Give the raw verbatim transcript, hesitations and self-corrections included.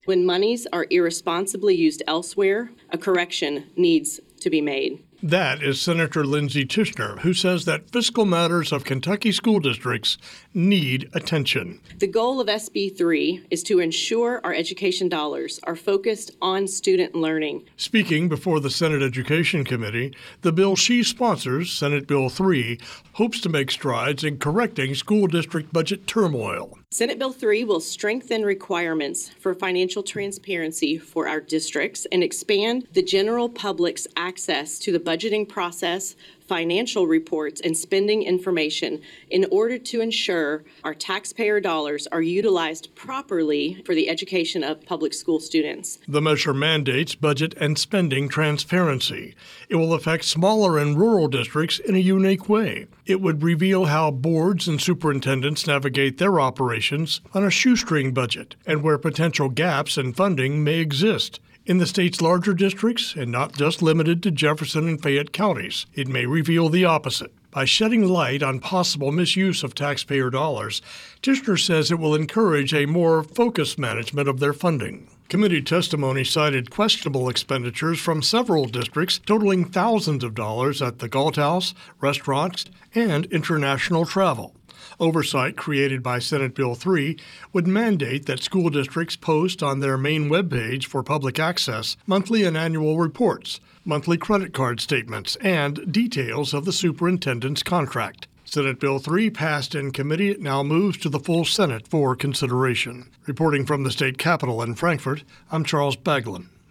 When monies are irresponsibly used elsewhere, a correction needs to be made. That is Senator Lindsey Tishner, who says that fiscal matters of Kentucky school districts need attention. The goal of S B three is to ensure our education dollars are focused on student learning. Speaking before the Senate Education Committee, the bill she sponsors, Senate Bill three, hopes to make strides in correcting school district budget turmoil. Senate Bill three will strengthen requirements for financial transparency for our districts and expand the general public's access to the budgeting process, financial reports, and spending information in order to ensure our taxpayer dollars are utilized properly for the education of public school students. The measure mandates budget and spending transparency. It will affect smaller and rural districts in a unique way. It would reveal how boards and superintendents navigate their operations on a shoestring budget and where potential gaps in funding may exist. In the state's larger districts, and not just limited to Jefferson and Fayette counties, it may reveal the opposite. By shedding light on possible misuse of taxpayer dollars, Tishner says it will encourage a more focused management of their funding. Committee testimony cited questionable expenditures from several districts totaling thousands of dollars at the Galt House, restaurants, and international travel. Oversight created by Senate Bill three would mandate that school districts post on their main webpage for public access monthly and annual reports, monthly credit card statements, and details of the superintendent's contract. Senate Bill three passed in committee. It now moves to the full Senate for consideration. Reporting from the state capitol in Frankfort, I'm Charles Baglin.